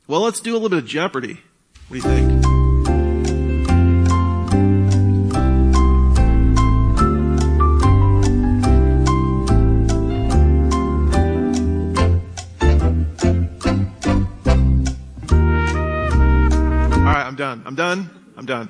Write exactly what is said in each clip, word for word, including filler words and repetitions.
Well, let's do a little bit of Jeopardy. What do you think? All right, I'm done. I'm done. I'm done.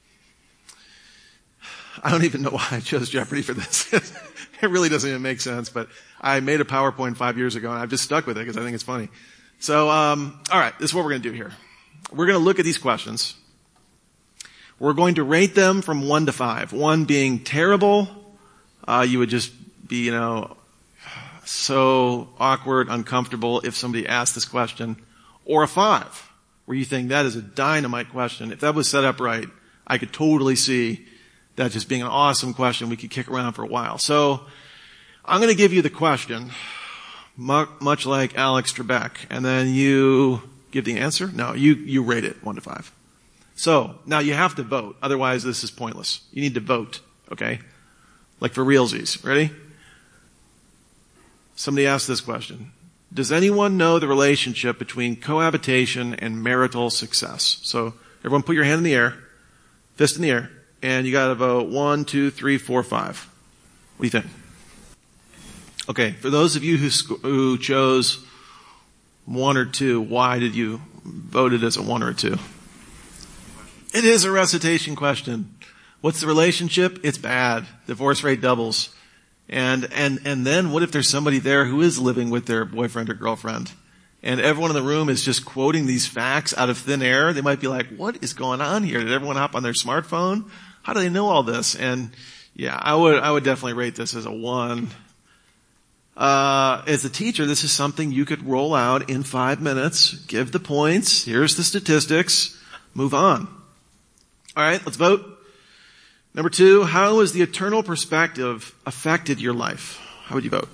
I don't even know why I chose Jeopardy for this. It really doesn't even make sense, but I made a PowerPoint five years ago and I've just stuck with it because I think it's funny. So, um, all right, this is what we're going to do here. We're going to look at these questions. We're going to rate them from one to five. One being terrible. Uh, you would just be, you know, so awkward, uncomfortable if somebody asked this question. Or a five, where you think that is a dynamite question. If that was set up right, I could totally see that just being an awesome question we could kick around for a while. So I'm going to give you the question, much like Alex Trebek, and then you give the answer. No, you, you rate it one to five. So now you have to vote. Otherwise this is pointless. You need to vote. Okay. Like for realsies. Ready? Somebody asked this question. Does anyone know the relationship between cohabitation and marital success? So everyone put your hand in the air, fist in the air. And you gotta vote one, two, three, four, five. What do you think? Okay, for those of you who, sc- who chose one or two, why did you vote it as a one or a two? It is a recitation question. What's the relationship? It's bad. Divorce rate doubles. And, and, and then what if there's somebody there who is living with their boyfriend or girlfriend? And everyone in the room is just quoting these facts out of thin air. They might be like, what is going on here? Did everyone hop on their smartphone? How do they know all this? And yeah, I would, I would definitely rate this as a one. Uh, as a teacher, this is something you could roll out in five minutes, give the points, here's the statistics, move on. Alright, let's vote. Number two, how has the eternal perspective affected your life? How would you vote?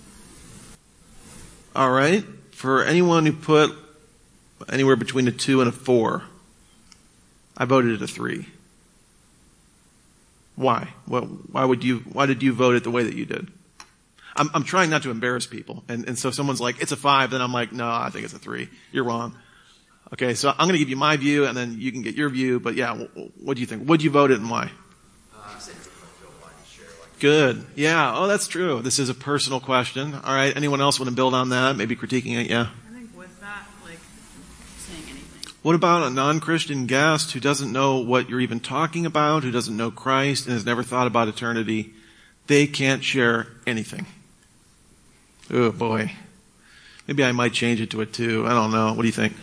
Alright, for anyone who put anywhere between a two and a four, I voted it a three. Why? Well, why would you, why did you vote it the way that you did? I'm, I'm trying not to embarrass people. And, and so if someone's like, it's a five, then I'm like, no, I think it's a three. You're wrong. Okay, so I'm going to give you my view and then you can get your view. But yeah, what do you think? Would you vote it and why? Good. Yeah. Oh, that's true. This is a personal question. All right. Anyone else want to build on that? Maybe critiquing it? Yeah. I think with that, like, saying anything. What about a non-Christian guest who doesn't know what you're even talking about, who doesn't know Christ and has never thought about eternity? They can't share anything. Oh boy. Maybe I might change it to a two. I don't know. What do you think?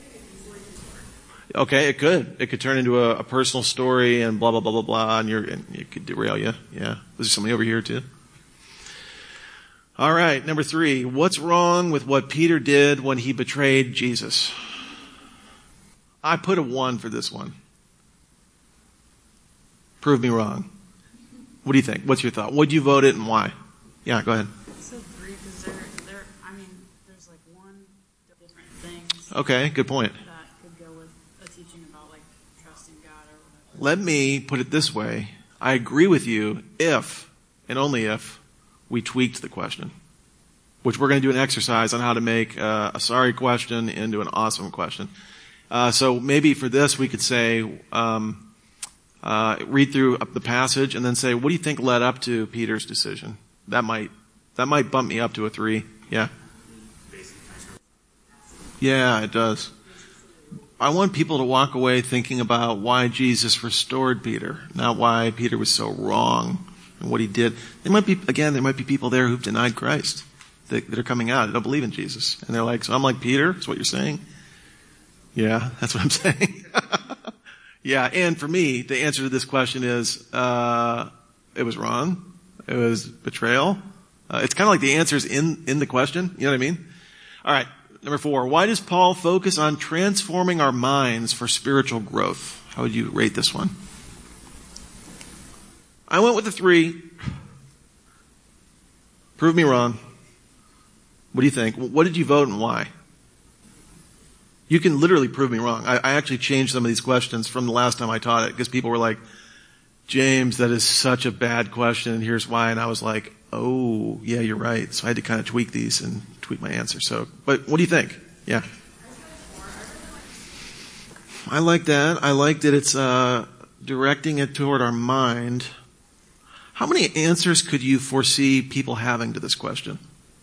Okay, it could. It could turn into a, a personal story and blah, blah, blah, blah, blah, and you're, and it could derail you. Yeah. Was there somebody over here too? All right, number three. What's wrong with what Peter did when he betrayed Jesus? I put a one for this one. Prove me wrong. What do you think? What's your thought? Would you vote it and why? Yeah, go ahead. I said three because there, there, I mean, there's like one different things. Okay, good point. That could go with a teaching about like trusting God or whatever. Let me put it this way. I agree with you if, and only if, we tweaked the question. Which we're going to do an exercise on how to make uh, a sorry question into an awesome question. Uh, so maybe for this we could say, um, uh, read through the passage and then say, what do you think led up to Peter's decision? That might, that might bump me up to a three. Yeah. Yeah, it does. I want people to walk away thinking about why Jesus restored Peter, not why Peter was so wrong and what he did. There might be, again, there might be people there who've denied Christ that, that are coming out. They don't believe in Jesus. And they're like, so I'm like Peter? That's what you're saying? Yeah, that's what I'm saying. Yeah, and for me, the answer to this question is, uh, it was wrong. It was betrayal. Uh, it's kind of like the answer's in, in the question. You know what I mean? All right. Number four. Why does Paul focus on transforming our minds for spiritual growth? How would you rate this one? I went with a three. Prove me wrong. What do you think? What did you vote and why? You can literally prove me wrong. I, I actually changed some of these questions from the last time I taught it because people were like, James, that is such a bad question and here's why. And I was like, oh, yeah, you're right. So I had to kind of tweak these and tweak my answer. So, but what do you think? Yeah. I like that. I like that it's uh, directing it toward our mind. How many answers could you foresee people having to this question?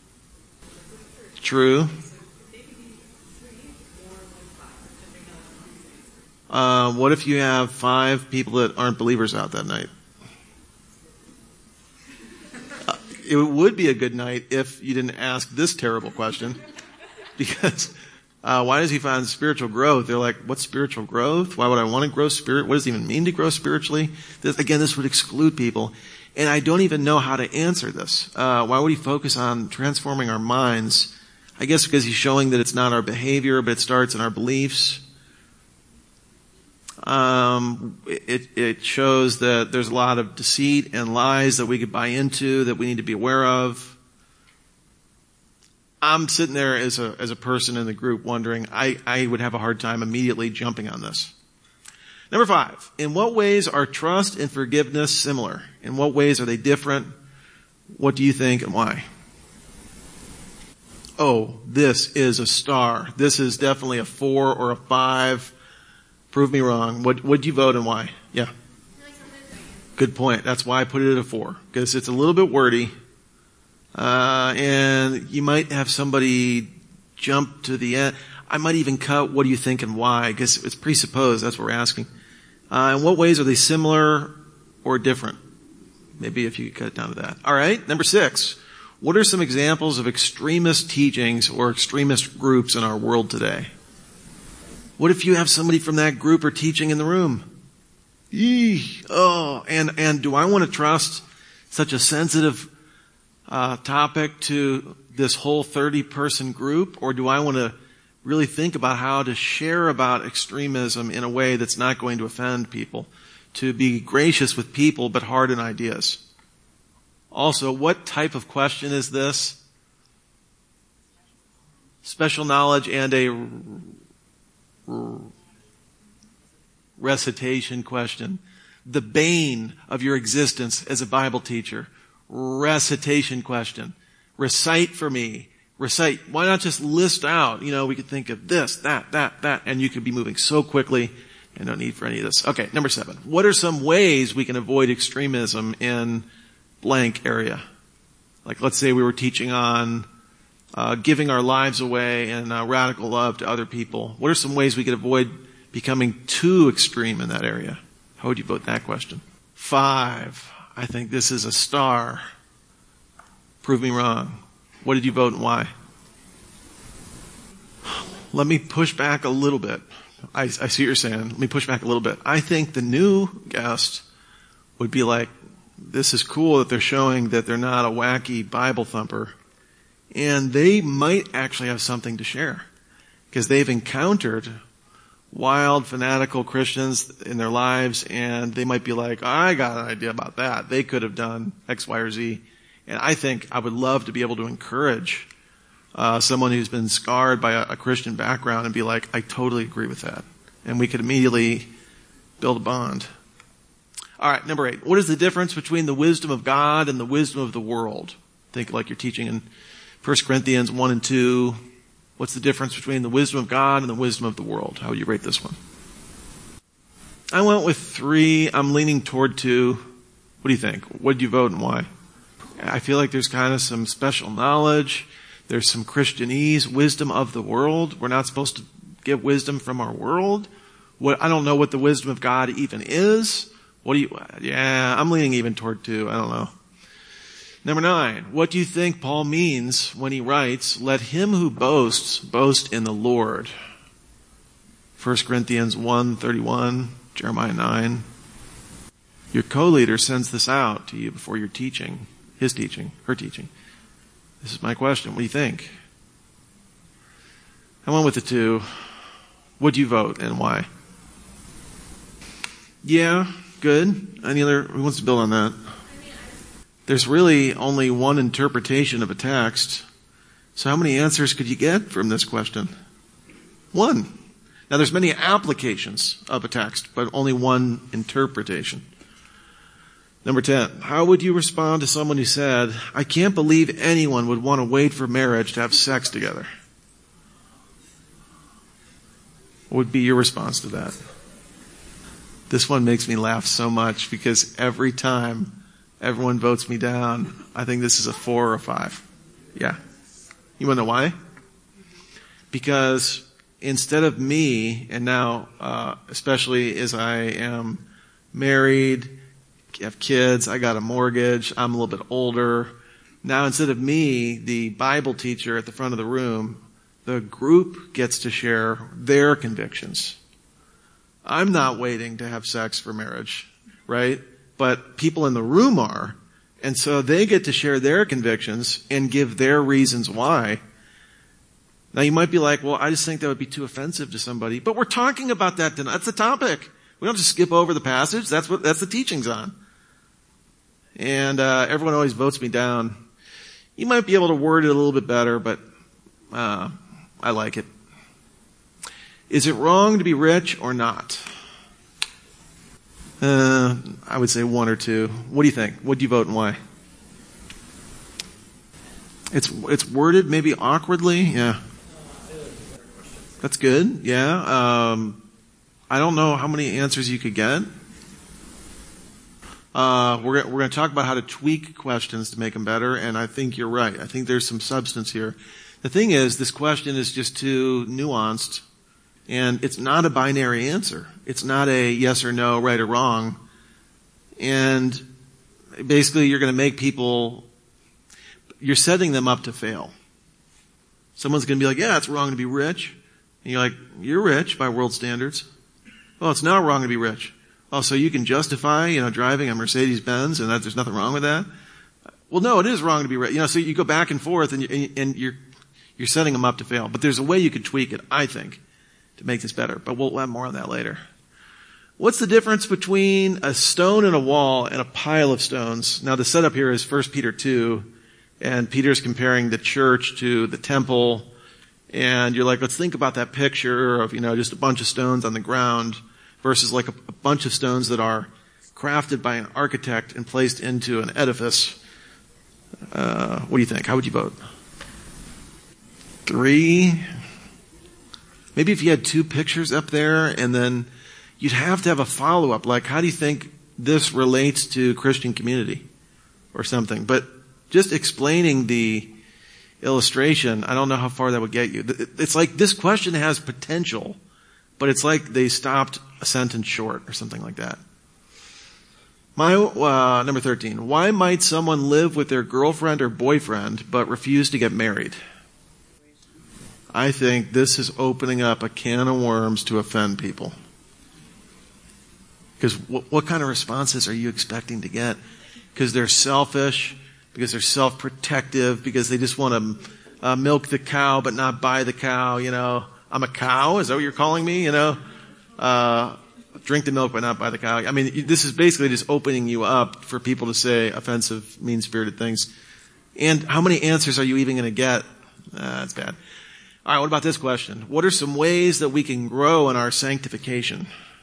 True. Uh, what if you have five people that aren't believers out that night? Uh, it would be a good night if you didn't ask this terrible question. Because uh, why does he find spiritual growth? They're like, what's spiritual growth? Why would I want to grow spirit? What does it even mean to grow spiritually? This, again, this would exclude people. And I don't even know how to answer this. Uh, why would he focus on transforming our minds? I guess because he's showing that it's not our behavior, but it starts in our beliefs. Um, it, it shows that there's a lot of deceit and lies that we could buy into that we need to be aware of. I'm sitting there as a, as a person in the group wondering, I, I would have a hard time immediately jumping on this. Number five, in what ways are trust and forgiveness similar? In what ways are they different? What do you think and why? Oh, this is a star. This is definitely a four or a five. Prove me wrong. What would you vote and why? Yeah. Good point. That's why I put it at a four. Because it's a little bit wordy. Uh, and you might have somebody jump to the end. I might even cut what do you think and why, because it's presupposed. That's what we're asking. Uh, in what ways are they similar or different? Maybe if you could cut it down to that. All right. Number six. What are some examples of extremist teachings or extremist groups in our world today? What if you have somebody from that group or teaching in the room? Eee, oh, and, and do I want to trust such a sensitive uh, topic to this whole thirty person group? Or do I want to really think about how to share about extremism in a way that's not going to offend people? To be gracious with people but hard in ideas. Also, what type of question is this? Special knowledge and a recitation question. The bane of your existence as a Bible teacher. Recitation question. Recite for me. Recite. Why not just list out? You know, we could think of this, that, that, that, and you could be moving so quickly and no need for any of this. Okay, number seven. What are some ways we can avoid extremism in blank area? Like, let's say we were teaching on Uh, giving our lives away and uh, radical love to other people. What are some ways we could avoid becoming too extreme in that area? How would you vote that question? Five. I think this is a star. Prove me wrong. What did you vote and why? Let me push back a little bit. I, I see what you're saying. Let me push back a little bit. I think the new guest would be like, this is cool that they're showing that they're not a wacky Bible thumper. And they might actually have something to share because they've encountered wild, fanatical Christians in their lives, and they might be like, I got an idea about that. They could have done X, Y, or Z. And I think I would love to be able to encourage uh, someone who's been scarred by a, a Christian background and be like, I totally agree with that. And we could immediately build a bond. All right, number eight. What is the difference between the wisdom of God and the wisdom of the world? Think like you're teaching in First Corinthians one and two. What's the difference between the wisdom of God and the wisdom of the world? How would you rate this one? I went with three. I'm leaning toward two. What do you think? What did you vote and why? I feel like there's kind of some special knowledge. There's some Christianese, wisdom of the world. We're not supposed to get wisdom from our world. What, I don't know what the wisdom of God even is. What do you, yeah, I'm leaning even toward two. I don't know. Number nine, what do you think Paul means when he writes, let him who boasts, boast in the Lord? First Corinthians one thirty-one, Jeremiah nine. Your co-leader sends this out to you before your teaching, his teaching, her teaching. This is my question. What do you think? I went with the two. What do you vote and why? Yeah, good. Any other, who wants to build on that? There's really only one interpretation of a text. So how many answers could you get from this question? One. Now there's many applications of a text, but only one interpretation. Number ten. How would you respond to someone who said, I can't believe anyone would want to wait for marriage to have sex together? What would be your response to that? This one makes me laugh so much because every time everyone votes me down, I think this is a four or a five. Yeah. You want to know why? Because instead of me, and now, uh, especially as I am married, have kids, I got a mortgage, I'm a little bit older. Now instead of me, the Bible teacher at the front of the room, the group gets to share their convictions. I'm not waiting to have sex for marriage, right? But people in the room are. And so they get to share their convictions and give their reasons why. Now you might be like, well, I just think that would be too offensive to somebody. But we're talking about that tonight. That's the topic. We don't just skip over the passage. That's what, that's the teaching's on. And, uh, everyone always votes me down. You might be able to word it a little bit better, but, uh, I like it. Is it wrong to be rich or not? Uh, I would say one or two. What do you think? What do you vote and why? It's, it's worded maybe awkwardly. Yeah. That's good. Yeah. Um, I don't know how many answers you could get. Uh, we're, we're going to talk about how to tweak questions to make them better. And I think you're right. I think there's some substance here. The thing is, this question is just too nuanced. And it's not a binary answer. It's not a yes or no, right or wrong. And basically you're going to make people, you're setting them up to fail. Someone's going to be like, yeah, it's wrong to be rich. And you're like, you're rich by world standards. Well, it's not wrong to be rich. Oh, so you can justify, you know, driving a Mercedes Benz and that there's nothing wrong with that? Well, no, it is wrong to be rich. You know, so you go back and forth and, you, and you're, you're setting them up to fail. But there's a way you could tweak it, I think, to make this better. But we'll have more on that later. What's the difference between a stone in a wall and a pile of stones? Now the setup here is First Peter two, and Peter's comparing the church to the temple. And you're like, let's think about that picture of, you know, just a bunch of stones on the ground versus like a, a bunch of stones that are crafted by an architect and placed into an edifice. Uh, what do you think? How would you vote? Three? Maybe if you had two pictures up there and then you'd have to have a follow-up. Like, how do you think this relates to Christian community or something? But just explaining the illustration, I don't know how far that would get you. It's like this question has potential, but it's like they stopped a sentence short or something like that. My, uh, number thirteen. Why might someone live with their girlfriend or boyfriend but refuse to get married? I think this is opening up a can of worms to offend people. Because what, what kind of responses are you expecting to get? Because they're selfish, because they're self-protective, because they just want to uh, milk the cow but not buy the cow, you know. I'm a cow? Is that what you're calling me? You know? Uh, drink the milk but not buy the cow. I mean, this is basically just opening you up for people to say offensive, mean-spirited things. And how many answers are you even going to get? Uh, that's bad. All right, what about this question? What are some ways that we can grow in our sanctification?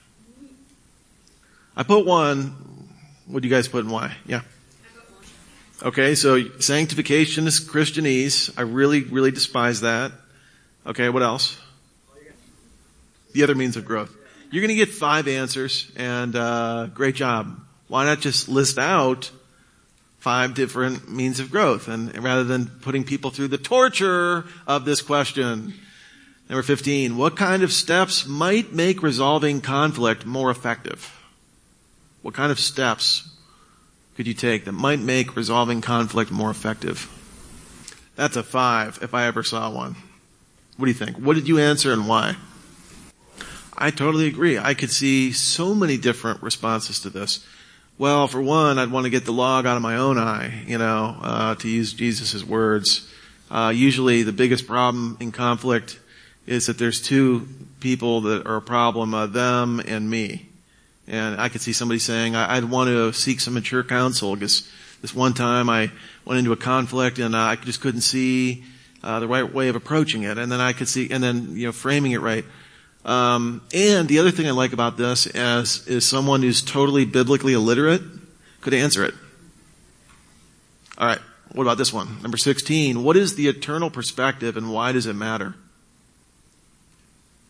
I put one. What do you guys put in why? Yeah. Okay, so sanctification is Christianese. I really, really despise that. Okay, what else? The other means of growth. You're going to get five answers, and uh great job. Why not just list out five different means of growth, and rather than putting people through the torture of this question? Number fifteen, what kind of steps might make resolving conflict more effective? What kind of steps could you take that might make resolving conflict more effective? That's a five if I ever saw one. What do you think? What did you answer and why? I totally agree. I could see so many different responses to this. Well, for one, I'd want to get the log out of my own eye, you know, uh, to use Jesus' words. Uh, usually the biggest problem in conflict is that there's two people that are a problem, uh, them and me. And I could see somebody saying, I'd want to seek some mature counsel because this one time I went into a conflict and I just couldn't see uh, the right way of approaching it. And then I could see, and then, you know, framing it right. Um, and the other thing I like about this is, is someone who's totally biblically illiterate could answer it. All right. What about this one? Number sixteen. What is the eternal perspective and why does it matter?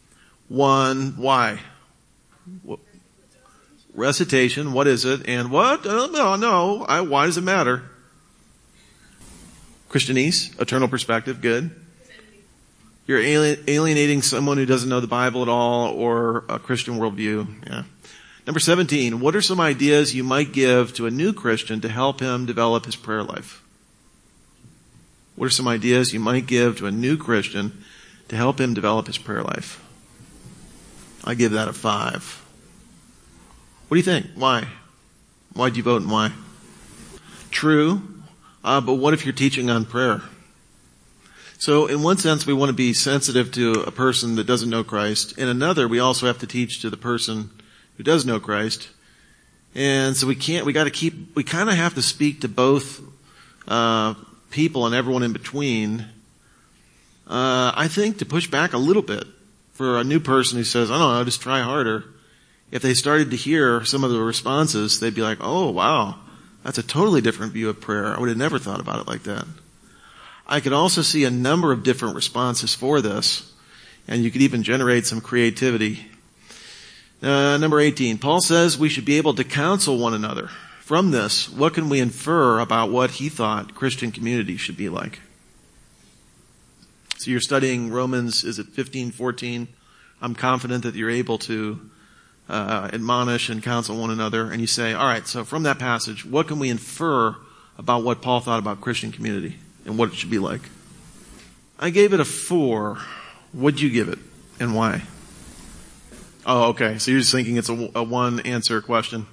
One, why? What? Recitation, what is it? And what? Uh, no, no, I, why does it matter? Christianese, eternal perspective, good. You're alienating someone who doesn't know the Bible at all or a Christian worldview. Yeah. Number seventeen, what are some ideas you might give to a new Christian to help him develop his prayer life? What are some ideas you might give to a new Christian to help him develop his prayer life? I give that a five. What do you think? Why? Why do you vote and why? True, uh, but what if you're teaching on prayer? So in one sense, we want to be sensitive to a person that doesn't know Christ. In another, we also have to teach to the person who does know Christ. And so we can't, we got to keep, we kind of have to speak to both uh people and everyone in between. Uh I think to push back a little bit for a new person who says, I don't know, just try harder. If they started to hear some of the responses, they'd be like, oh, wow, that's a totally different view of prayer. I would have never thought about it like that. I could also see a number of different responses for this, and you could even generate some creativity. Uh, number eighteen, Paul says we should be able to counsel one another. From this, what can we infer about what he thought Christian community should be like? So you're studying Romans, is it fifteen, fourteen? I'm confident that you're able to uh admonish and counsel one another, and you say, all right, so from that passage, what can we infer about what Paul thought about Christian community and what it should be like? I gave it a four. What'd you give it, and why? Oh, okay, so you're just thinking it's a, a one answer question.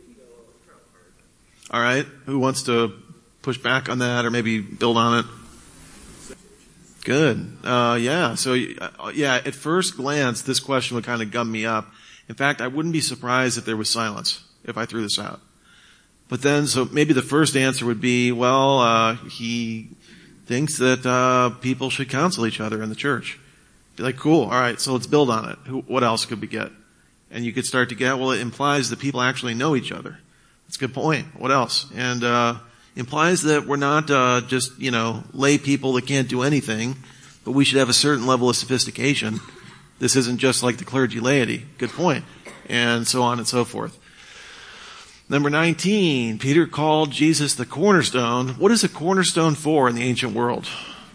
All right, who wants to push back on that or maybe build on it? Good. Uh yeah, so uh, yeah, at first glance, this question would kind of gum me up. In fact, I wouldn't be surprised if there was silence if I threw this out. But then, so maybe the first answer would be, well, uh, he thinks that, uh, people should counsel each other in the church. Be like, cool, alright, so let's build on it. Who, what else could we get? And you could start to get, well, it implies that people actually know each other. That's a good point. What else? And, uh, implies that we're not, uh, just, you know, lay people that can't do anything, but we should have a certain level of sophistication. This isn't just like the clergy laity. Good point. And so on and so forth. Number nineteen, Peter called Jesus the cornerstone. What is a cornerstone for in the ancient world?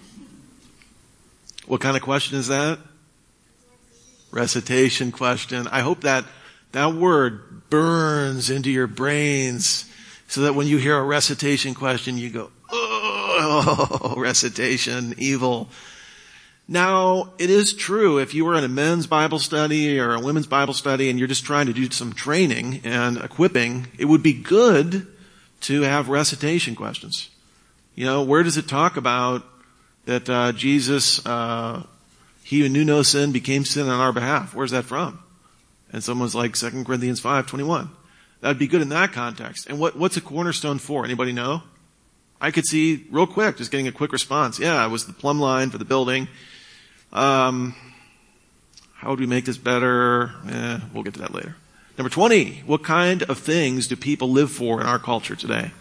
What kind of question is that? Recitation question. I hope that that word burns into your brains so that when you hear a recitation question, you go, oh, recitation, evil. Now, it is true, if you were in a men's Bible study or a women's Bible study and you're just trying to do some training and equipping, it would be good to have recitation questions. You know, where does it talk about that uh, Jesus, uh, he who knew no sin became sin on our behalf? Where's that from? And someone's like Second Corinthians five twenty-one. That would be good in that context. And what, what's a cornerstone for? Anybody know? I could see real quick, just getting a quick response. Yeah, it was the plumb line for the building. Um, how would we make this better? Eh, we'll get to that later. Number twenty, what kind of things do people live for in our culture today?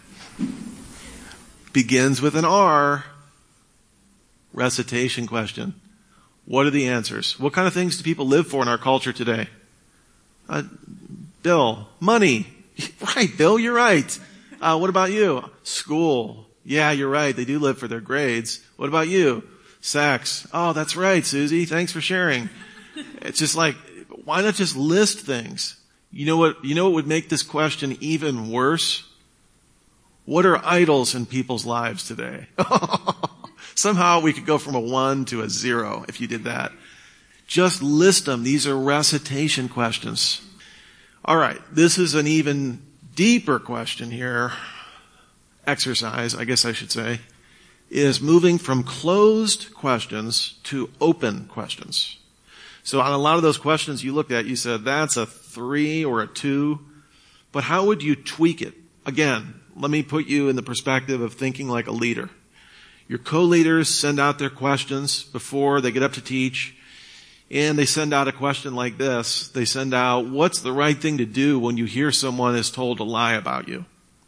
Begins with an R. Recitation question. What are the answers? What kind of things do people live for in our culture today? Uh, Bill, money. Right, Bill, you're right. Uh, what about you? School. Yeah, you're right. They do live for their grades. What about you? Sex. Oh, that's right, Susie. Thanks for sharing. It's just like, why not just list things? You know what, you know what would make this question even worse? What are idols in people's lives today? Somehow we could go from a one to a zero if you did that. Just list them. These are recitation questions. All right. This is an even deeper question here. Exercise, I guess I should say, is moving from closed questions to open questions. So on a lot of those questions you looked at, you said that's a three or a two, but how would you tweak it? Again, let me put you in the perspective of thinking like a leader. Your co-leaders send out their questions before they get up to teach, and they send out a question like this. They send out, what's the right thing to do when you hear someone is told a lie about you?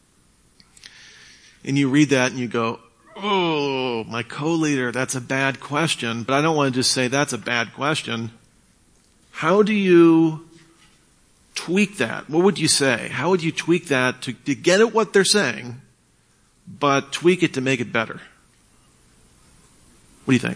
And you read that and you go, oh, my co-leader, that's a bad question, but I don't want to just say that's a bad question. How do you tweak that? What would you say? How would you tweak that to, to get at what they're saying, but tweak it to make it better? What do you think?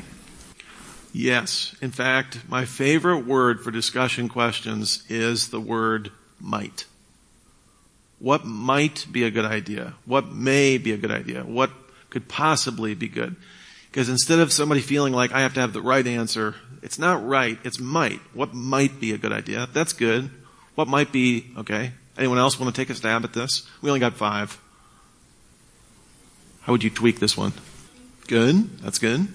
Yes. In fact, my favorite word for discussion questions is the word might. What might be a good idea? What may be a good idea? What could possibly be good? Because instead of somebody feeling like I have to have the right answer, it's not right, it's might. What might be a good idea? That's good. What might be, okay. Anyone else want to take a stab at this? We only got five. How would you tweak this one? Good. That's good.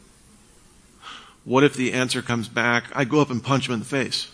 What if the answer comes back, I go up and punch him in the face?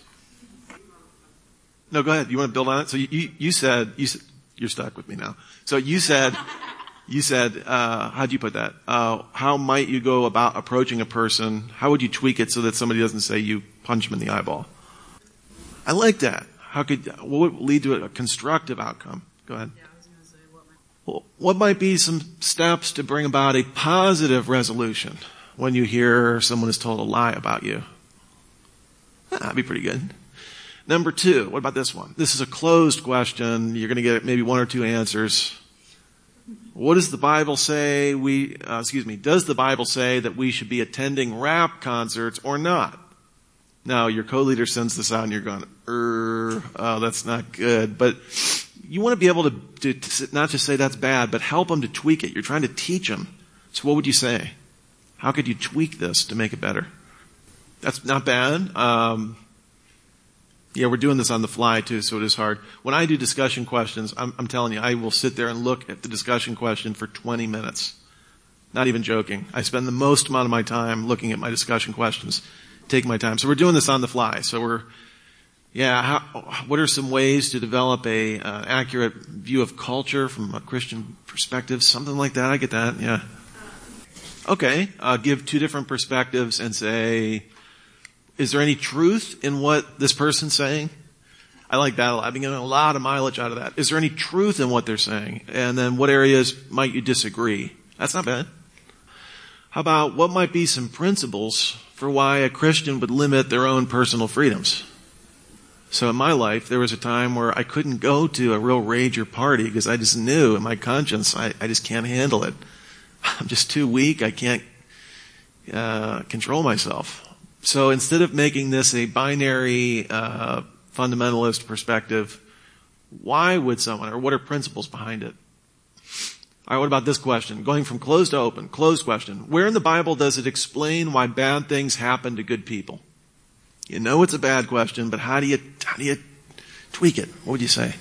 No, go ahead. You want to build on it? So you, you, you said, you said, you're stuck with me now. So you said, you said, uh, how'd you put that? Uh, how might you go about approaching a person? How would you tweak it so that somebody doesn't say you punch him in the eyeball? I like that. How could, what would lead to a constructive outcome? Go ahead. Yeah, I was going to say what might. Well, what might be some steps to bring about a positive resolution when you hear someone has told a lie about you? That'd be pretty good. Number two, what about this one? This is a closed question. You're going to get maybe one or two answers. What does the Bible say we, uh, excuse me, does the Bible say that we should be attending rap concerts or not? Now, your co-leader sends this out and you're going, er, oh, that's not good. But you want to be able to, to, to not just say that's bad, but help them to tweak it. You're trying to teach them. So what would you say? How could you tweak this to make it better? That's not bad. Um, yeah, we're doing this on the fly too, so it is hard. When I do discussion questions, I'm, I'm telling you, I will sit there and look at the discussion question for twenty minutes. Not even joking. I spend the most amount of my time looking at my discussion questions, taking my time. So we're doing this on the fly. So we're, yeah, how, what are some ways to develop a uh, accurate view of culture from a Christian perspective? Something like that. I get that. Yeah. Okay. Uh, give two different perspectives and say, is there any truth in what this person's saying? I like that a lot. I've been getting a lot of mileage out of that. Is there any truth in what they're saying? And then what areas might you disagree? That's not bad. How about what might be some principles for why a Christian would limit their own personal freedoms? So in my life, there was a time where I couldn't go to a real rager party because I just knew in my conscience, I, I just can't handle it. I'm just too weak. I can't uh, control myself. So instead of making this a binary uh, fundamentalist perspective, why would someone, or what are principles behind it? All right, what about this question? Going from closed to open. Closed question. Where in the Bible does it explain why bad things happen to good people? You know it's a bad question, but how do you, how do you tweak it? What would you say?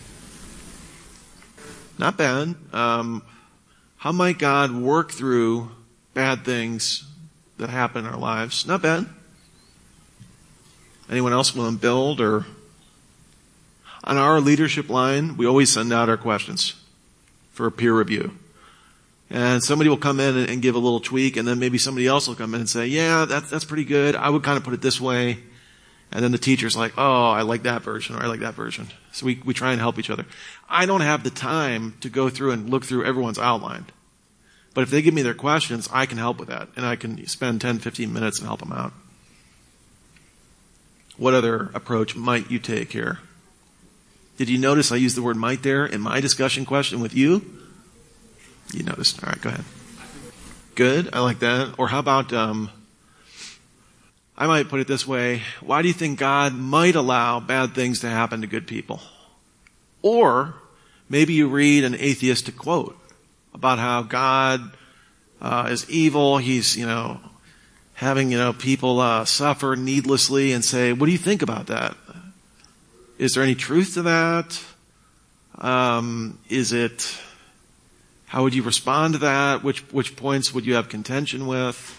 Not bad. Um, how might God work through bad things that happen in our lives? Not bad. Anyone else want to build? Or on our leadership line, we always send out our questions for a peer review. And somebody will come in and give a little tweak, and then maybe somebody else will come in and say, yeah, that's, that's pretty good. I would kind of put it this way. And then the teacher's like, oh, I like that version, or I like that version. So we, we try and help each other. I don't have the time to go through and look through everyone's outline. But if they give me their questions, I can help with that. And I can spend ten, fifteen minutes and help them out. What other approach might you take here? Did you notice I used the word might there in my discussion question with you? You noticed. All right, go ahead. Good. I like that. Or how about, um, I might put it this way. Why do you think God might allow bad things to happen to good people? Or maybe you read an atheistic quote about how God uh, is evil. He's, you know, having, you know, people uh, suffer needlessly, and say, what do you think about that? Is there any truth to that? Um, is it, how would you respond to that? Which, which points would you have contention with?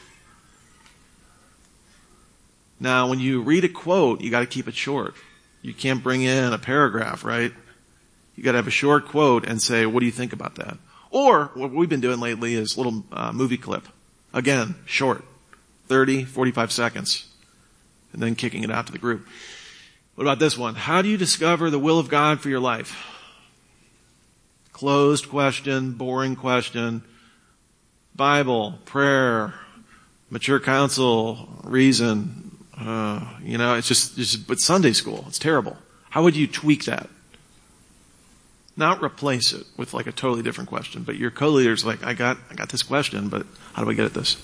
Now, when you read a quote, you gotta keep it short. You can't bring in a paragraph, right? You gotta have a short quote and say, what do you think about that? Or, what we've been doing lately is a little uh, movie clip. Again, short. thirty, forty-five seconds. And then kicking it out to the group. What about this one? How do you discover the will of God for your life? Closed question, boring question. Bible, prayer, mature counsel, reason. Uh, you know, it's just, it's just, but Sunday school, it's terrible. How would you tweak that? Not replace it with like a totally different question, but your co-leader's like, I got, I got this question, but how do I get at this?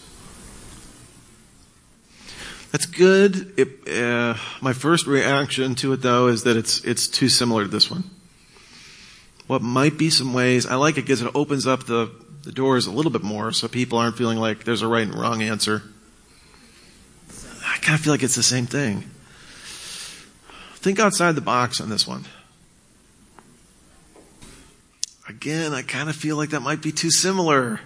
That's good. It, uh, my first reaction to it though is that it's, it's too similar to this one. What might be some ways, I like it because it opens up the, the doors a little bit more so people aren't feeling like there's a right and wrong answer. I kind of feel like it's the same thing. Think outside the box on this one. Again, I kind of feel like that might be too similar.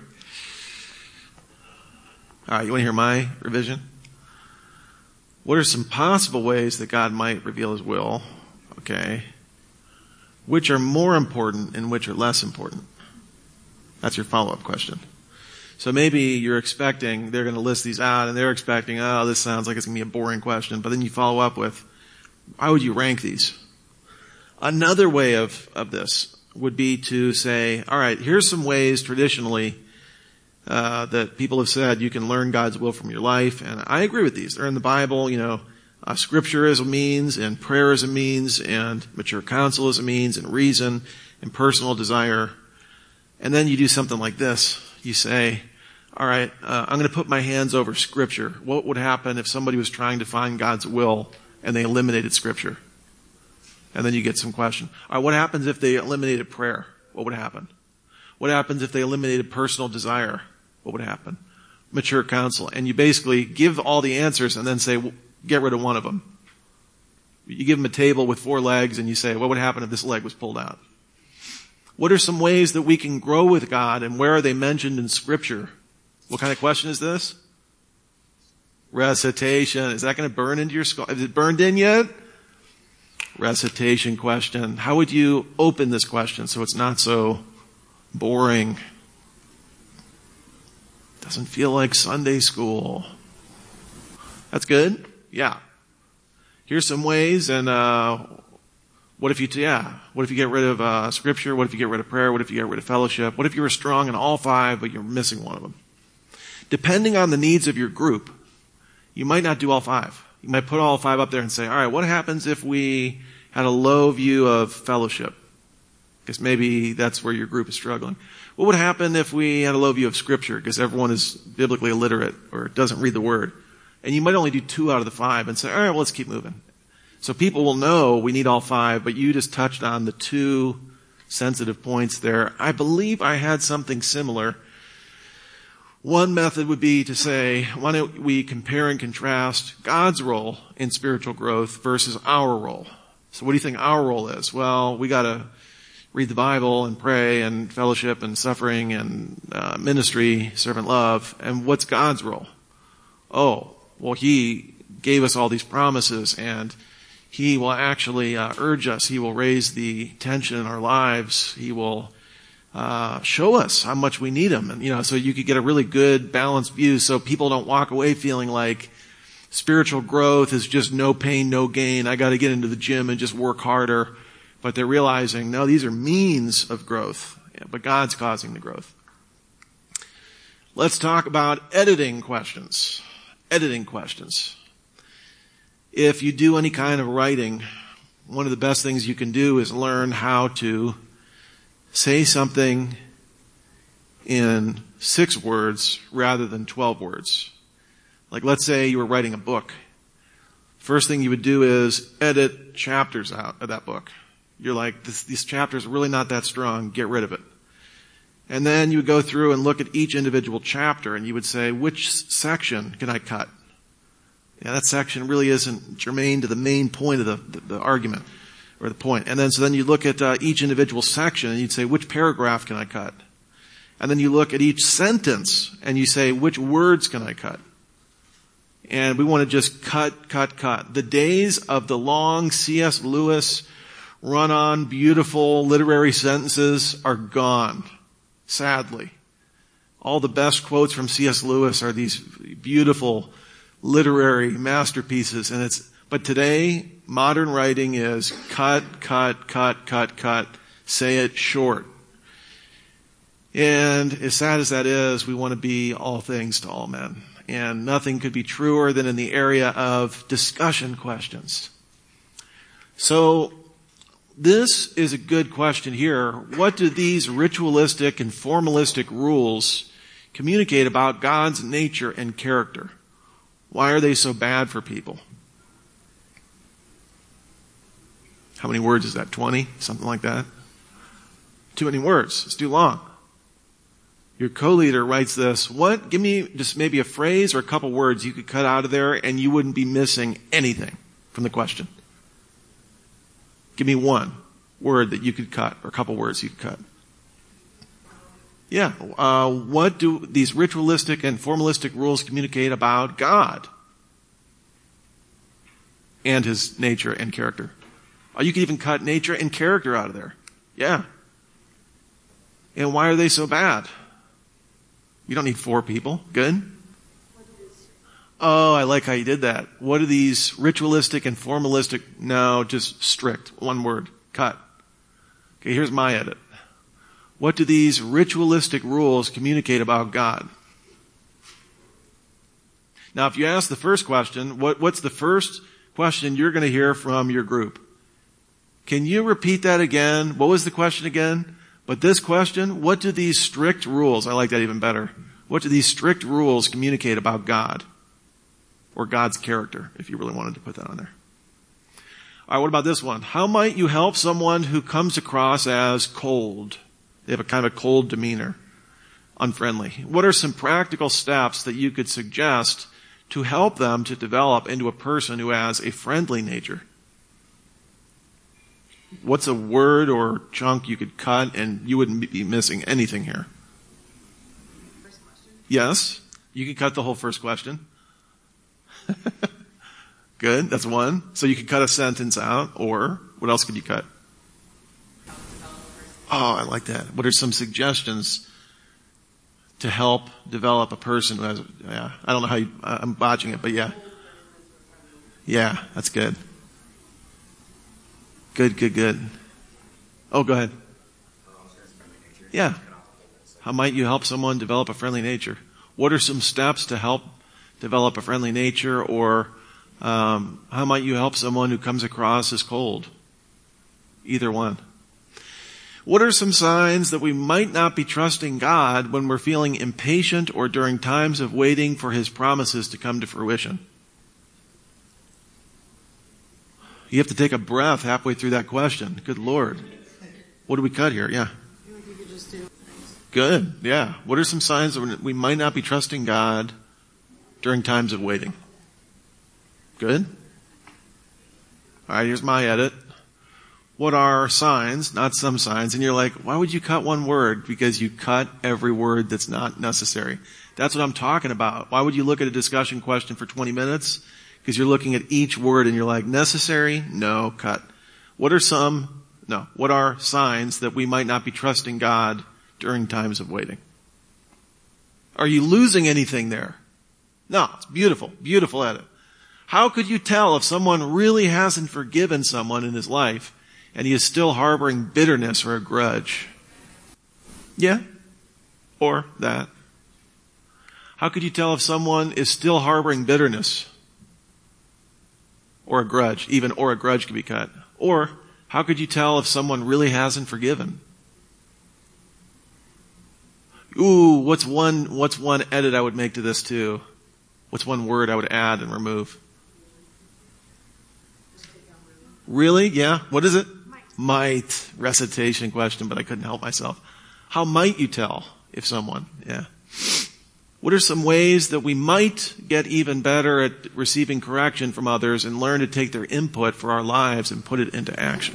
All right, you want to hear my revision? What are some possible ways that God might reveal His will? Okay. Which are more important and which are less important? That's your follow-up question. So maybe you're expecting, they're going to list these out and they're expecting, oh, this sounds like it's going to be a boring question. But then you follow up with, how would you rank these? Another way of, of this would be to say, all right, here's some ways traditionally uh, that people have said you can learn God's will from your life. And I agree with these. They're in the Bible, you know. Uh, scripture is a means, and prayer is a means, and mature counsel is a means, and reason, and personal desire. And then you do something like this. You say, all right, uh, I'm going to put my hands over scripture. What would happen if somebody was trying to find God's will and they eliminated scripture? And then you get some question. All right, what happens if they eliminated prayer? What would happen? What happens if they eliminated personal desire? What would happen? Mature counsel. And you basically give all the answers and then say, well, get rid of one of them. You give them a table with four legs and you say, what would happen if this leg was pulled out? What are some ways that we can grow with God and where are they mentioned in scripture? What kind of question is this? Recitation. Is that going to burn into your skull? Is it burned in yet? Recitation question. How would you open this question so it's not so boring? Doesn't feel like Sunday school. That's good. Yeah. Here's some ways, and uh what if you, yeah, what if you get rid of uh scripture? What if you get rid of prayer? What if you get rid of fellowship? What if you were strong in all five, but you're missing one of them? Depending on the needs of your group, you might not do all five. You might put all five up there and say, all right, what happens if we had a low view of fellowship? Because maybe that's where your group is struggling. What would happen if we had a low view of scripture? Because everyone is biblically illiterate or doesn't read the word. And you might only do two out of the five and say, all right, well, let's keep moving. So people will know we need all five, but you just touched on the two sensitive points there. I believe I had something similar. One method would be to say, why don't we compare and contrast God's role in spiritual growth versus our role? So what do you think our role is? Well, we gotta read the Bible and pray and fellowship and suffering and uh, ministry, servant love. And what's God's role? Oh, well, He gave us all these promises and He will actually uh, urge us. He will raise the tension in our lives. He will uh show us how much we need Him. And, you know, so you could get a really good balanced view so people don't walk away feeling like spiritual growth is just no pain, no gain. I got to get into the gym and just work harder. But they're realizing, no, these are means of growth, but God's causing the growth. Let's talk about editing questions. Editing questions. If you do any kind of writing, one of the best things you can do is learn how to say something in six words rather than twelve words. Like, let's say you were writing a book. First thing you would do is edit chapters out of that book. You're like, this, these chapters are really not that strong, get rid of it. And then you would go through and look at each individual chapter and you would say, which section can I cut? Yeah, that section really isn't germane to the main point of the, the, the argument or the point. And then so then you look at uh, each individual section and you'd say, which paragraph can I cut? And then you look at each sentence and you say, which words can I cut? And we want to just cut, cut, cut. The days of the long C S Lewis run-on beautiful literary sentences are gone, sadly. All the best quotes from C S Lewis are these beautiful literary masterpieces, and it's, but today, modern writing is cut, cut, cut, cut, cut, say it short. And as sad as that is, we want to be all things to all men. and nothing could be truer than in the area of discussion questions. So, this is a good question here. What do these ritualistic and formalistic rules communicate about God's nature and character? Why are they so bad for people? How many words is that? twenty? Something like that? Too many words. It's too long. Your co-leader writes this. What? Give me just maybe a phrase or a couple words you could cut out of there and you wouldn't be missing anything from the question. Give me one word that you could cut or a couple words you could cut. Yeah. Uh, what do these ritualistic and formalistic rules communicate about God and his nature and character? Oh, you could even cut nature and character out of there. Yeah. And why are they so bad? You don't need four people. Good. Oh, I like how you did that. What are these ritualistic and formalistic? No, just strict. One word. Cut. Okay, here's my edit. What do these ritualistic rules communicate about God? Now, if you ask the first question, what, what's the first question you're going to hear from your group? Can you repeat that again? What was the question again? But this question, what do these strict rules, I like that even better. What do these strict rules communicate about God? Or God's character, if you really wanted to put that on there. All right, what about this one? How might you help someone who comes across as cold? They have a kind of a cold demeanor, unfriendly. What are some practical steps that you could suggest to help them to develop into a person who has a friendly nature? What's a word or chunk you could cut and you wouldn't be missing anything here? First question. Yes, you could cut the whole first question. Good, that's one. So you could cut a sentence out, or what else could you cut? Oh, I like that. What are some suggestions to help develop a person who has, yeah, I don't know how you, I'm botching it, but yeah. Yeah, that's good. Good, good, good. Oh, go ahead. Yeah. How might you help someone develop a friendly nature? What are some steps to help develop a friendly nature, or um, how might you help someone who comes across as cold? Either one. What are some signs that we might not be trusting God when we're feeling impatient or during times of waiting for his promises to come to fruition? You have to take a breath halfway through that question. Good Lord. What do we cut here? Yeah. Good. Yeah. What are some signs that we might not be trusting God during times of waiting? Good. All right, here's my edit. What are signs, not some signs? And you're like, why would you cut one word? Because you cut every word that's not necessary. That's what I'm talking about. Why would you look at a discussion question for twenty minutes? Because you're looking at each word and you're like, necessary? No, cut. What are some, no, what are signs that we might not be trusting God during times of waiting? Are you losing anything there? No, it's beautiful, beautiful edit. How could you tell if someone really hasn't forgiven someone in his life and he is still harboring bitterness or a grudge? Yeah, or that. How could you tell if someone is still harboring bitterness or a grudge? Even or a grudge could be cut. Or how could you tell if someone really hasn't forgiven? Ooh, what's one, what's one edit I would make to this too? What's one word I would add and remove? Really? Yeah. What is it? Might. Might. Recitation question, but I couldn't help myself. How might you tell if someone? Yeah. What are some ways that we might get even better at receiving correction from others and learn to take their input for our lives and put it into action?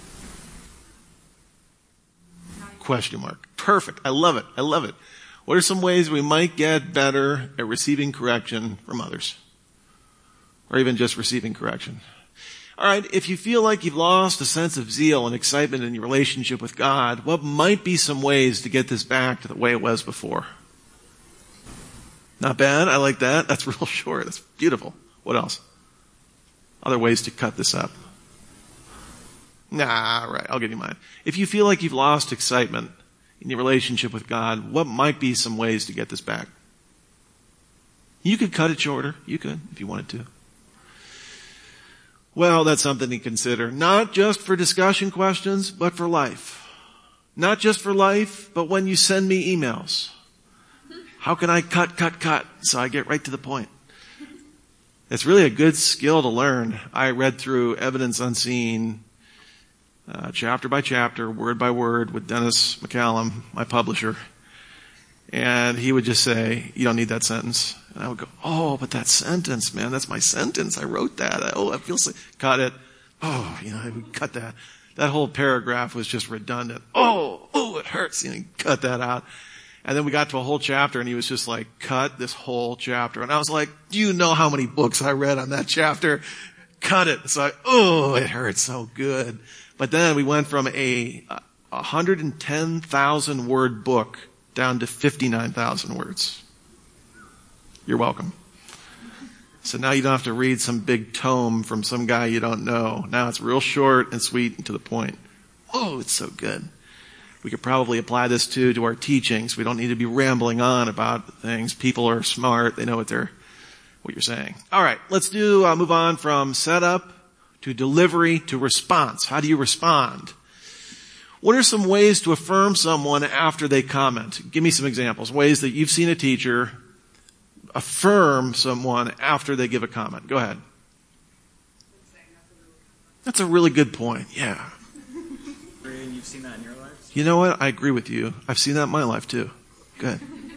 Question mark. Perfect. I love it. I love it. What are some ways we might get better at receiving correction from others? Or even just receiving correction? All right, if you feel like you've lost a sense of zeal and excitement in your relationship with God, what might be some ways to get this back to the way it was before? Not bad. I like that. That's real short. That's beautiful. What else? Other ways to cut this up? Nah, right. I'll give you mine. If you feel like you've lost excitement in your relationship with God, what might be some ways to get this back? You could cut it shorter. You could, if you wanted to. Well, that's something to consider. Not just for discussion questions, but for life. Not just for life, but when you send me emails. How can I cut, cut, cut, so I get right to the point? It's really a good skill to learn. I read through Evidence Unseen, uh, chapter by chapter, word by word, with Dennis McCallum, my publisher. And he would just say, you don't need that sentence. And I would go, oh, but that sentence, man, that's my sentence. I wrote that. Oh, I feel so, cut it. Oh, you know, I would cut that. That whole paragraph was just redundant. Oh, oh, it hurts. You know, cut that out. And then we got to a whole chapter and he was just like, cut this whole chapter. And I was like, do you know how many books I read on that chapter? Cut it. So I, oh, it hurts so good. But then we went from a one hundred ten thousand word book down to fifty-nine thousand words. You're welcome. So now you don't have to read some big tome from some guy you don't know. Now it's real short and sweet and to the point. Oh, it's so good. We could probably apply this too to our teachings. We don't need to be rambling on about things. People are smart. They know what they're, what you're saying. All right. Let's do, uh, move on from setup to delivery to response. How do you respond? What are some ways to affirm someone after they comment? Give me some examples. Ways that you've seen a teacher affirm someone after they give a comment. Go ahead. That's a really good point. Yeah. And you've seen that in your life? You know what? I agree with you. I've seen that in my life too. Good.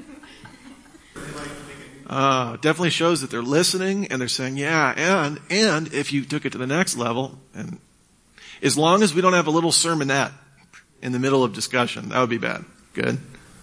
Uh, definitely shows that they're listening and they're saying, yeah, and, and if you took it to the next level, and as long as we don't have a little sermonette in the middle of discussion, that would be bad. Good.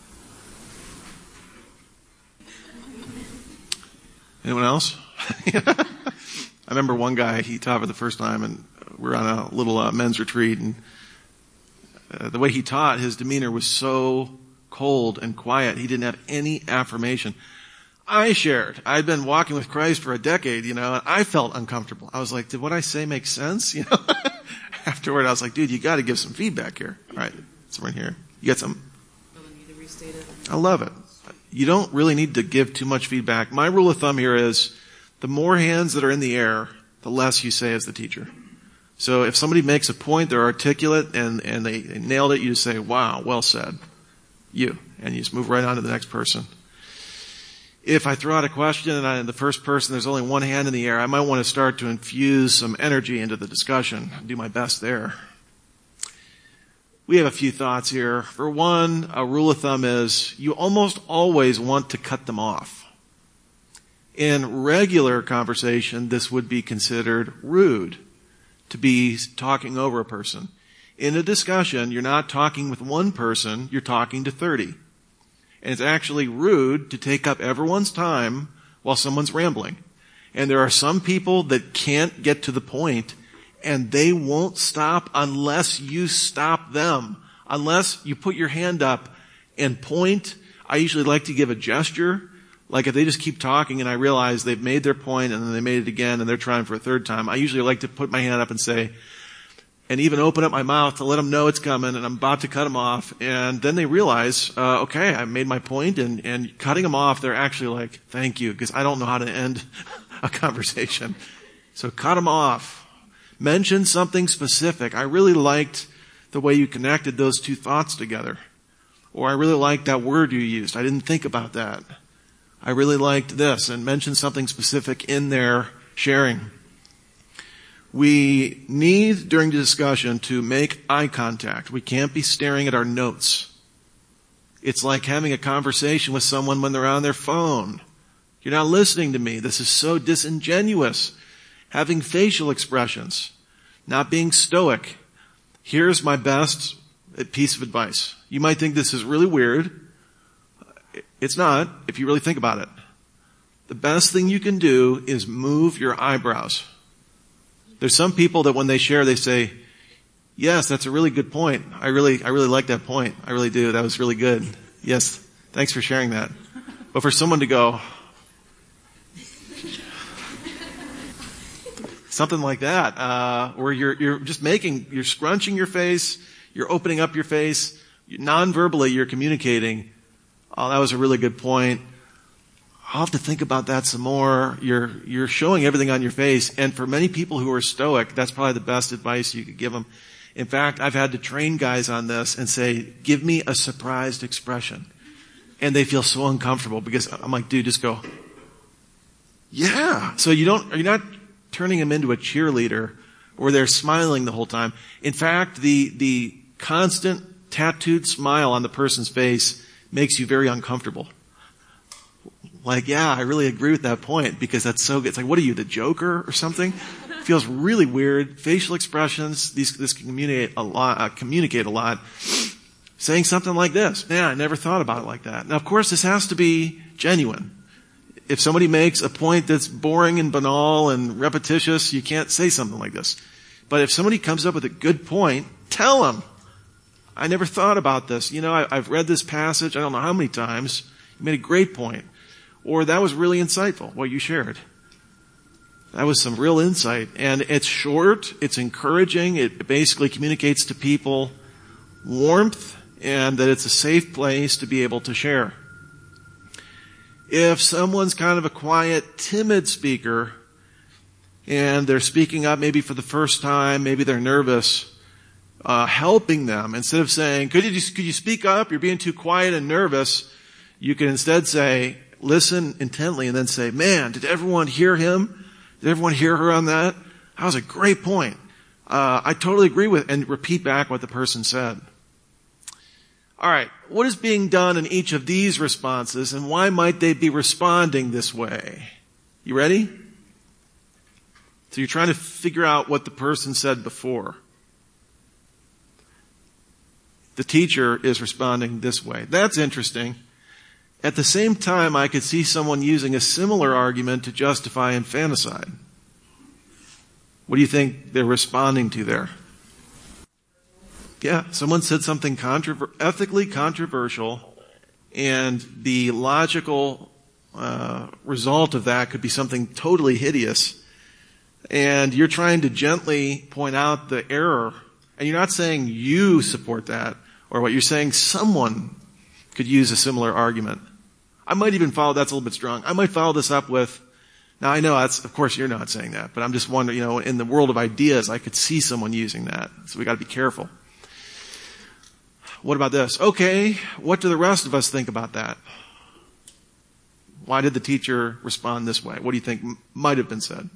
Anyone else? I remember one guy, he taught for the first time and we were on a little uh, men's retreat and uh, the way he taught, his demeanor was so cold and quiet. He didn't have any affirmation. I shared. I'd been walking with Christ for a decade, you know, and I felt uncomfortable. I was like, did what I say make sense? You know, afterward I was like, dude, you got to give some feedback here. All right, it's right here. You got some? I love it. You don't really need to give too much feedback. My rule of thumb here is the more hands that are in the air, the less you say as the teacher. So if somebody makes a point, they're articulate and, and they, they nailed it, you just say, wow, well said. You. And you just move right on to the next person. If I throw out a question and I, the first person, there's only one hand in the air, I might want to start to infuse some energy into the discussion. Do my best there. We have a few thoughts here. For one, a rule of thumb is you almost always want to cut them off. In regular conversation, this would be considered rude to be talking over a person. In a discussion, you're not talking with one person, you're talking to thirty. And it's actually rude to take up everyone's time while someone's rambling. And there are some people that can't get to the point and they won't stop unless you stop them. Unless you put your hand up and point. I usually like to give a gesture. Like if they just keep talking and I realize they've made their point and then they made it again and they're trying for a third time, I usually like to put my hand up and say, and even open up my mouth to let them know it's coming and I'm about to cut them off. And then they realize, uh, okay, I made my point and, and cutting them off, they're actually like, thank you, because I don't know how to end a conversation. So cut them off. Mention something specific. I really liked the way you connected those two thoughts together. Or I really liked that word you used. I didn't think about that. I really liked this, and mention something specific in their sharing. We need, during the discussion, to make eye contact. We can't be staring at our notes. It's like having a conversation with someone when they're on their phone. You're not listening to me. This is so disingenuous. Having facial expressions. Not being stoic. Here's my best piece of advice. You might think this is really weird. It's not, if you really think about it. The best thing you can do is move your eyebrows. There's some people that when they share, they say, yes, that's a really good point. I really, I really like that point. I really do. That was really good. Yes. Thanks for sharing that. But for someone to go, something like that, uh, where you're, you're just making, you're scrunching your face, you're opening up your face, non-verbally you're communicating. Oh, that was a really good point. I'll have to think about that some more. You're, you're showing everything on your face. And for many people who are stoic, that's probably the best advice you could give them. In fact, I've had to train guys on this and say, give me a surprised expression. And they feel so uncomfortable because I'm like, dude, just go, yeah. So you don't, you're not turning them into a cheerleader where they're smiling the whole time. In fact, the, the constant tattooed smile on the person's face makes you very uncomfortable. Like, yeah, I really agree with that point because that's so good. It's like, what are you, the Joker or something? It feels really weird. Facial expressions, these, this can communicate a lot, uh, communicate a lot. Saying something like this, man, I never thought about it like that. Now, of course, this has to be genuine. If somebody makes a point that's boring and banal and repetitious, you can't say something like this. But if somebody comes up with a good point, tell them, I never thought about this. You know, I, I've read this passage, I don't know how many times. You made a great point. Or that was really insightful, what you shared. That was some real insight. And it's short, it's encouraging, it basically communicates to people warmth and that it's a safe place to be able to share. If someone's kind of a quiet, timid speaker, and they're speaking up maybe for the first time, maybe they're nervous, uh, helping them, instead of saying, could you, could you speak up? You're being too quiet and nervous. You can instead say, listen intently and then say, man, did everyone hear him? Did everyone hear her on that? That was a great point. Uh, I totally agree with, and repeat back what the person said. All right, what is being done in each of these responses, and why might they be responding this way? You ready? So you're trying to figure out what the person said before. The teacher is responding this way. That's interesting. At the same time, I could see someone using a similar argument to justify infanticide. What do you think they're responding to there? Yeah, someone said something controver- ethically controversial, and the logical uh, result of that could be something totally hideous. And you're trying to gently point out the error, and you're not saying you support that, or what you're saying someone could use a similar argument. I might even follow, that's a little bit strong. I might follow this up with, now I know that's, of course you're not saying that, but I'm just wondering, you know, in the world of ideas, I could see someone using that. So we gotta be careful. What about this? Okay, what do the rest of us think about that? Why did the teacher respond this way? What do you think m- might have been said?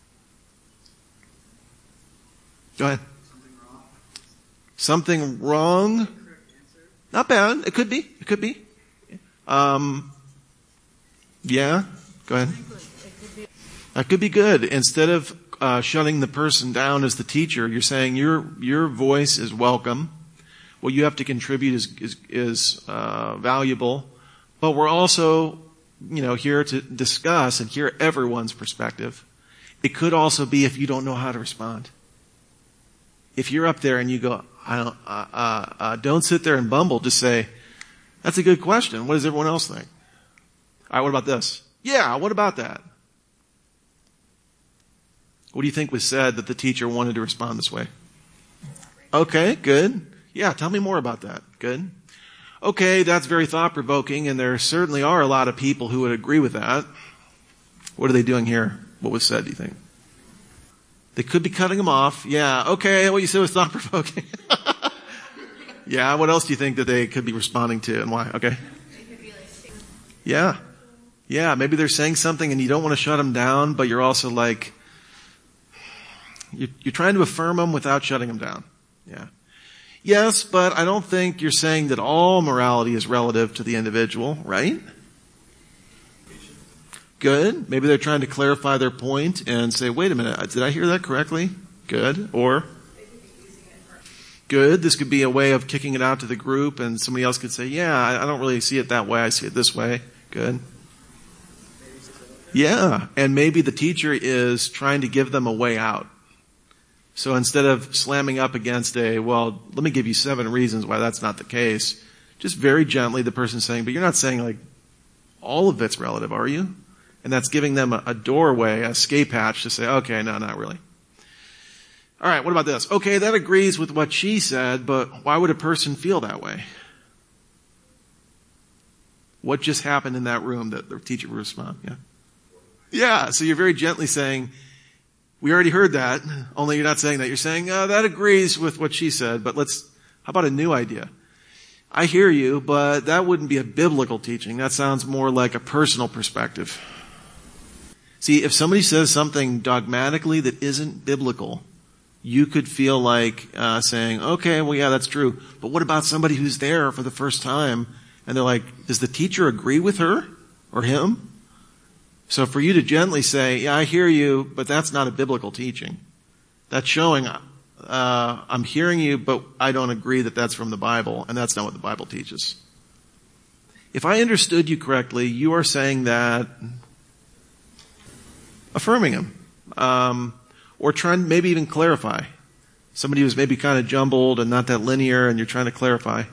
Go ahead. Something wrong? Something wrong? Not bad. It could be. It could be. Um, yeah, go ahead. That could be good. Instead of uh, shutting the person down as the teacher, you're saying your your voice is welcome. What you have to contribute is is, is uh, valuable, but we're also, you know, here to discuss and hear everyone's perspective. It could also be if you don't know how to respond. If you're up there and you go, I don't, uh, uh, uh, don't sit there and bumble. Just say, "That's a good question. What does everyone else think?" All right, what about this? Yeah, what about that? What do you think was said that the teacher wanted to respond this way? Okay, good. Yeah, tell me more about that. Good. Okay, that's very thought-provoking, and there certainly are a lot of people who would agree with that. What are they doing here? What was said, do you think? They could be cutting them off. Yeah, okay, what you said was thought-provoking. Yeah, what else do you think that they could be responding to, and why? Okay. Yeah. Yeah, maybe they're saying something and you don't want to shut them down, but you're also like, you're, you're trying to affirm them without shutting them down. Yeah. Yes, but I don't think you're saying that all morality is relative to the individual, right? Good. Maybe they're trying to clarify their point and say, wait a minute, did I hear that correctly? Good. Or, good. This could be a way of kicking it out to the group and somebody else could say, yeah, I don't really see it that way. I see it this way. Good. Yeah. And maybe the teacher is trying to give them a way out. So instead of slamming up against a, well, let me give you seven reasons why that's not the case, just very gently the person's saying, but you're not saying like all of it's relative, are you? And that's giving them a, a doorway, a escape hatch to say, okay, no, not really. All right, what about this? Okay, that agrees with what she said, but why would a person feel that way? What just happened in that room that the teacher would respond? Yeah. Yeah. So you're very gently saying, we already heard that, only you're not saying that. You're saying, oh, that agrees with what she said, but let's, how about a new idea? I hear you, but that wouldn't be a biblical teaching. That sounds more like a personal perspective. See, if somebody says something dogmatically that isn't biblical, you could feel like uh, saying, okay, well, yeah, that's true. But what about somebody who's there for the first time, and they're like, does the teacher agree with her or him? So for you to gently say, yeah, I hear you, but that's not a biblical teaching. That's showing, uh, I'm hearing you, but I don't agree that that's from the Bible, and that's not what the Bible teaches. If I understood you correctly, you are saying that affirming him, um, or trying, maybe even clarify. Somebody who's maybe kind of jumbled and not that linear, and you're trying to clarify.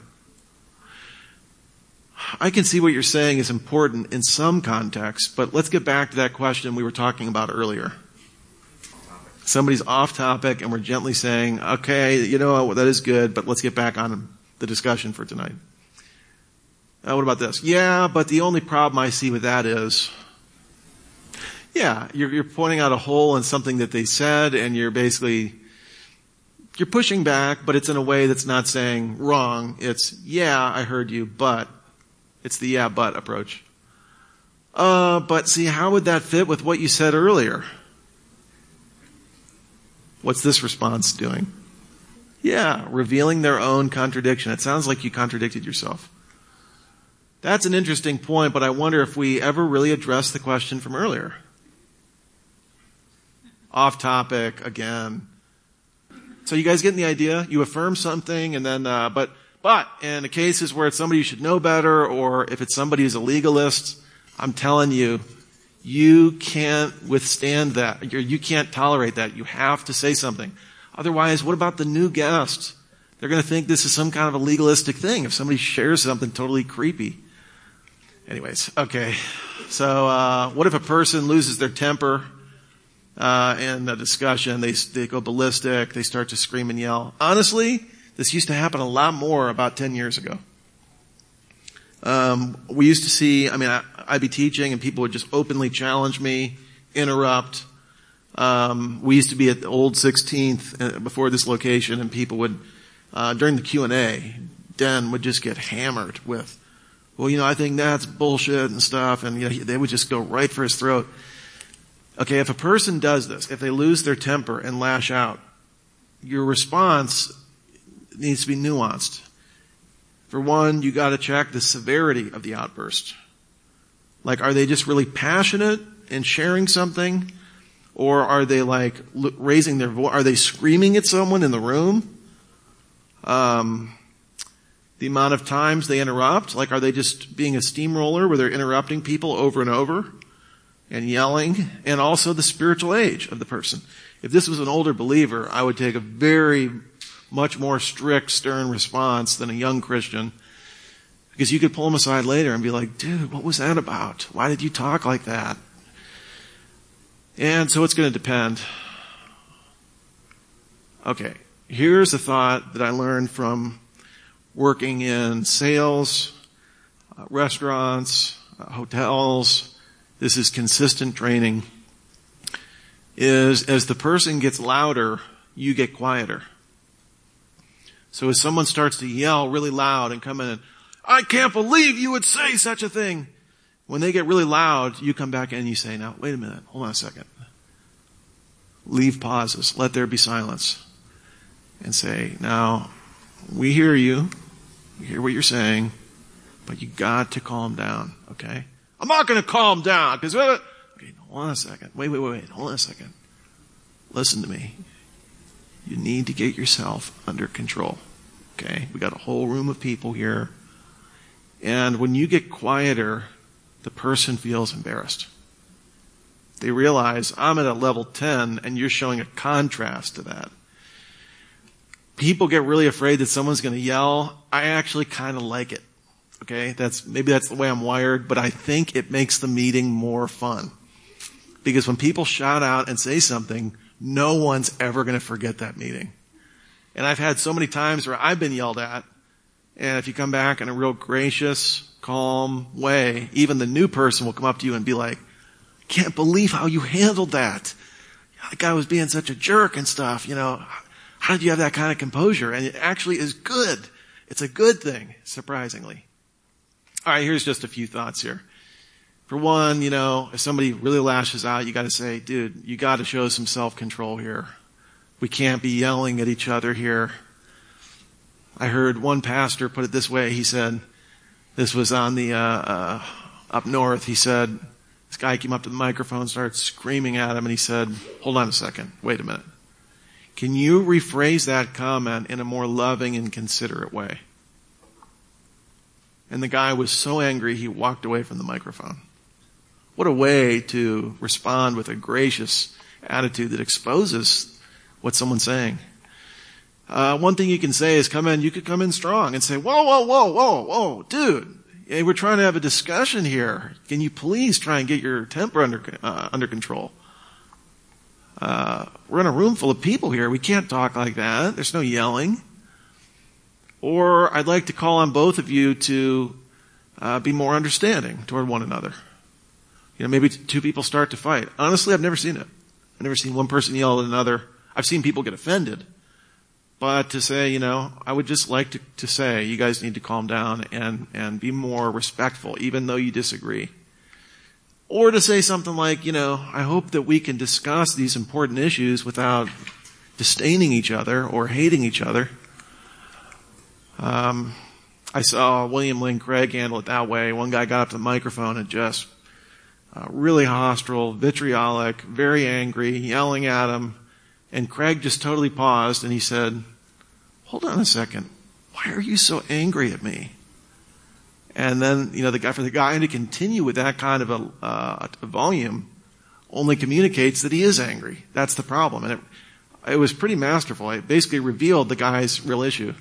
I can see what you're saying is important in some contexts, but let's get back to that question we were talking about earlier. Somebody's off topic and we're gently saying, okay, you know what, that is good, but let's get back on the discussion for tonight. Uh, what about this? Yeah, but the only problem I see with that is, yeah, you're, you're pointing out a hole in something that they said, and you're basically, you're pushing back, but it's in a way that's not saying wrong. It's, yeah, I heard you, but. It's the yeah, but approach. Uh, but see, how would that fit with what you said earlier? What's this response doing? Yeah, revealing their own contradiction. It sounds like you contradicted yourself. That's an interesting point, but I wonder if we ever really addressed the question from earlier. Off topic again. So you guys getting the idea? You affirm something and then, uh, but, but in the cases where it's somebody you should know better, or if it's somebody who's a legalist, I'm telling you, you can't withstand that. You're, you can't tolerate that. You have to say something. Otherwise, what about the new guest? They're going to think this is some kind of a legalistic thing if somebody shares something totally creepy. Anyways, okay. So, uh, what if a person loses their temper, uh, in a discussion? They, they go ballistic. They start to scream and yell. Honestly, this used to happen a lot more about ten years ago. Um, we used to see, I mean, I, I'd be teaching and people would just openly challenge me, interrupt. Um, we used to be at the old sixteenth before this location, and people would, uh, during the Q and A, Den would just get hammered with, well, you know, I think that's bullshit and stuff, and you know, they would just go right for his throat. Okay, if a person does this, if they lose their temper and lash out, your response needs to be nuanced. For one, you gotta check the severity of the outburst. Like, are they just really passionate and sharing something? Or are they like raising their voice? Are they screaming at someone in the room? Um, the amount of times they interrupt, like are they just being a steamroller where they're interrupting people over and over and yelling? And also the spiritual age of the person. If this was an older believer, I would take a very much more strict, stern response than a young Christian. Because you could pull them aside later and be like, dude, what was that about? Why did you talk like that? And so it's going to depend. Okay, here's a thought that I learned from working in sales, uh, restaurants, uh, hotels. This is consistent training. Is as the person gets louder, you get quieter. So as someone starts to yell really loud and come in and, I can't believe you would say such a thing. When they get really loud, you come back in and you say, now, wait a minute, hold on a second. Leave pauses. Let there be silence. And say, now, we hear you. We hear what you're saying. But you got to calm down, okay? I'm not going to calm down because, uh, okay, hold on a second. Wait, wait, wait, wait. Hold on a second. Listen to me. You need to get yourself under control. Okay? We got a whole room of people here. And when you get quieter, the person feels embarrassed. They realize I'm at a level ten and you're showing a contrast to that. People get really afraid that someone's going to yell. I actually kind of like it. Okay? That's, maybe that's the way I'm wired, but I think it makes the meeting more fun. Because when people shout out and say something, no one's ever going to forget that meeting. And I've had so many times where I've been yelled at, and if you come back in a real gracious, calm way, even the new person will come up to you and be like, can't believe how you handled that. That guy was being such a jerk and stuff, you know. How did you have that kind of composure? And it actually is good. It's a good thing, surprisingly. All right, here's just a few thoughts here. For one, you know, if somebody really lashes out, you got to say, dude, you got to show some self-control here. We can't be yelling at each other here. I heard one pastor put it this way. He said, this was on the, uh, uh, up north. He said, this guy came up to the microphone, started screaming at him, and he said, hold on a second. Wait a minute. Can you rephrase that comment in a more loving and considerate way? And the guy was so angry, he walked away from the microphone. What a way to respond with a gracious attitude that exposes what someone's saying. Uh, one thing you can say is come in, you could come in strong and say, whoa, whoa, whoa, whoa, whoa, dude, hey, we're trying to have a discussion here. Can you please try and get your temper under, uh, under control? Uh, we're in a room full of people here. We can't talk like that. There's no yelling. Or I'd like to call on both of you to, uh, be more understanding toward one another. You know, maybe two people start to fight. Honestly, I've never seen it. I've never seen one person yell at another. I've seen people get offended. But to say, you know, I would just like to, to say, you guys need to calm down and, and be more respectful, even though you disagree. Or to say something like, you know, I hope that we can discuss these important issues without disdaining each other or hating each other. Um, I saw William Lane Craig handle it that way. One guy got up to the microphone and just uh, really hostile, vitriolic, very angry, yelling at him. And Craig just totally paused and he said, hold on a second. Why are you so angry at me? And then, you know, the guy, for the guy to continue with that kind of a, uh, a volume only communicates that he is angry. That's the problem. And it, it was pretty masterful. It basically revealed the guy's real issue.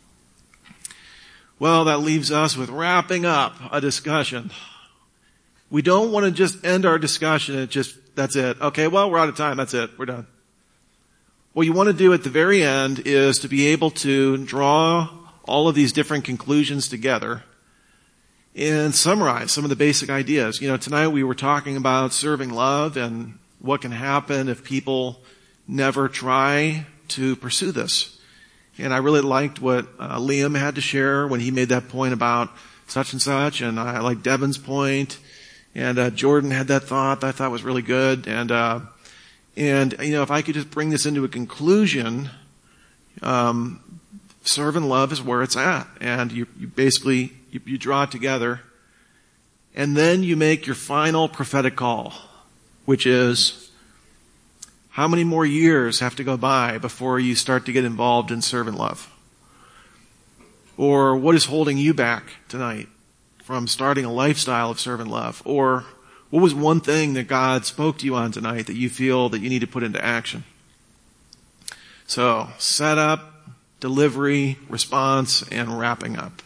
Well, that leaves us with wrapping up a discussion. We don't want to just end our discussion and just, that's it. Okay, well, we're out of time. That's it. We're done. What you want to do at the very end is to be able to draw all of these different conclusions together and summarize some of the basic ideas. You know, tonight we were talking about serving love and what can happen if people never try to pursue this. And I really liked what uh, Liam had to share when he made that point about such and such, and I liked Devin's point, and uh, Jordan had that thought that I thought was really good. And uh and you know, if I could just bring this into a conclusion, um serve and love is where it's at, and you, you basically you, you draw it together, and then you make your final prophetic call, which is how many more years have to go by before you start to get involved in serve and love? Or what is holding you back tonight from starting a lifestyle of serve and love? Or what was one thing that God spoke to you on tonight that you feel that you need to put into action? So, setup, delivery, response, and wrapping up.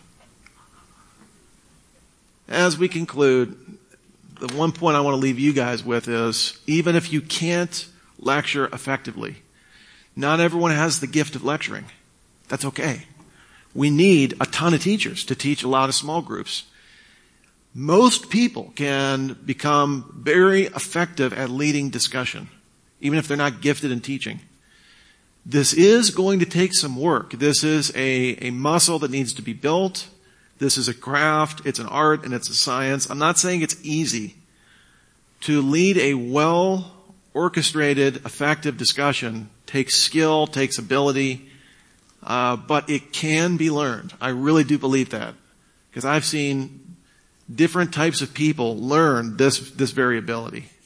As we conclude, the one point I want to leave you guys with is, even if you can't lecture effectively, not everyone has the gift of lecturing. That's okay. We need a ton of teachers to teach a lot of small groups. Most people can become very effective at leading discussion, even if they're not gifted in teaching. This is going to take some work. This is a, a muscle that needs to be built. This is a craft, it's an art, and it's a science. I'm not saying it's easy. To lead a well-orchestrated, effective discussion takes skill, takes ability, uh, but it can be learned. I really do believe that. Because I've seen different types of people learn this, this variability.